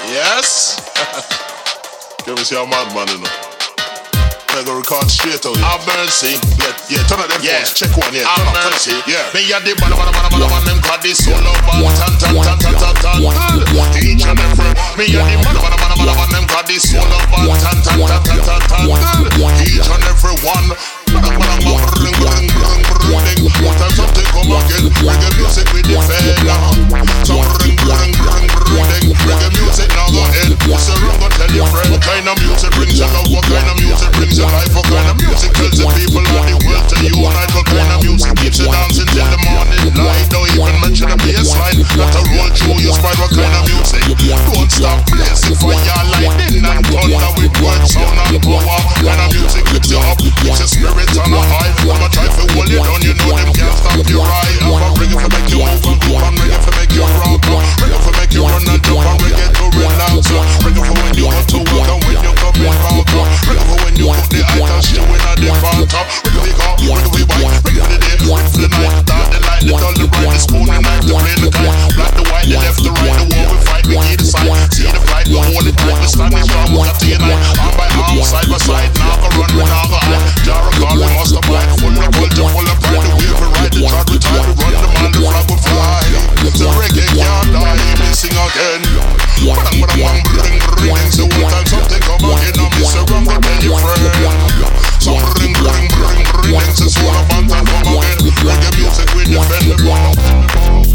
Yes? Can we see a madman, you know? I go record straight out. Have mercy. Yeah, turn on them phones. Check one, yeah. Turn on mercy. Yeah. Me a the man, them got this solo band. Tan. Each and every. Me a the man, them got this solo band. Tan. Each and every one. Bring. What time something come again? Reggae music with the fella. So bring. Reggae music now go ahead. What's the wrong? Go tell your friend. What kind of music brings you love? What kind of music brings you life? What kind of music tells the people of the world to unite? What kind of music keeps you dancing till the morning light? Don't even mention the bassline. Not a roll through your spine. What kind of music? Don't stop blazing fire, lightning and thunder with words, sound and power. Kind of music lifts you up, keeps your spirit on a high. I'ma try to hold you down, you know them can't stop you right. I'ma bring it for make you move and groove, and bring it for make you rock. Bring it for make you run and jump, and bring it to relax. Bring it for when you go to work and when you come in back. Bring it for when you put the items stew in a different top. Bring it for the car, bring it for the bike, bring it for the day, bring it for the night. Dark the light, the dull, the bright, the spoon, the knife, the plane, the kite. Black, the white, the left, the right, the war we fight, we keep the side. See the fight, we hold it tight, we stand it strong, we got to unite. Arm by arm, side by side, now go run, we now go hide. Jar of God, we must abide, full of culture, full of pride. The wheel we ride, the chart we try, we run the man, the flag we fly. The reggae can't die, we sing again. Bring. So one time something come again, and Mr. Ram go tell your friend. So bring. Since one of them time come again, reggae music we defend the ground.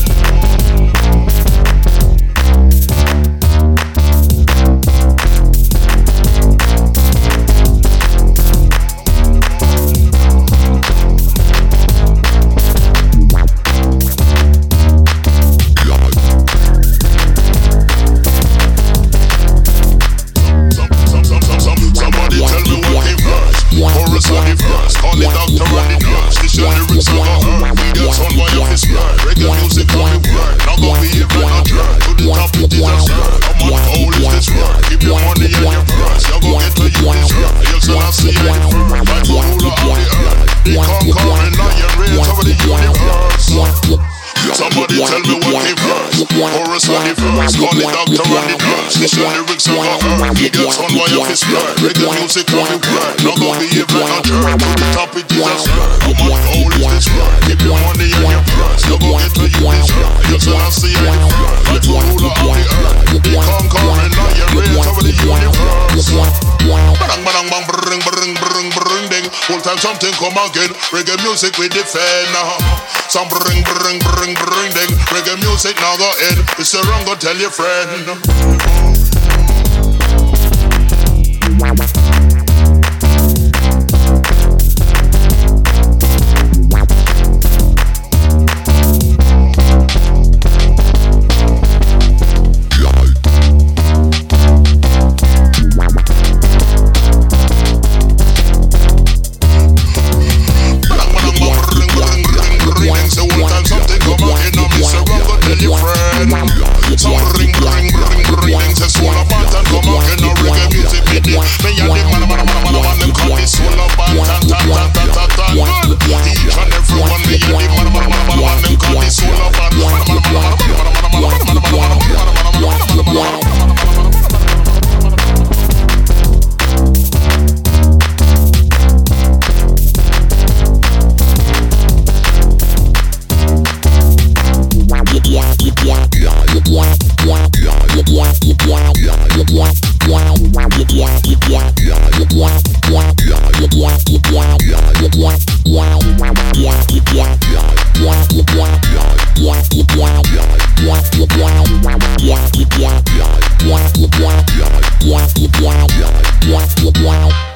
Somebody tell me what came first. Chorus on the verse, call it doctor on the nurse. This your lyrics are got hurt. Idiots on why you fist blur. Reggae music on the word. Now go behave like a jerk. To the top it is a sir. How much gold is this worth? Keep your money in your purse. You go get what you deserve. You shall not see any first. Like the ruler of the earth. The conquering lion reigns over the universe. Bring ding. Whole time something come again. Reggae music we defend. Some bring ding. Reggae music now go in. It's the wrong, go tell your friend. Wow.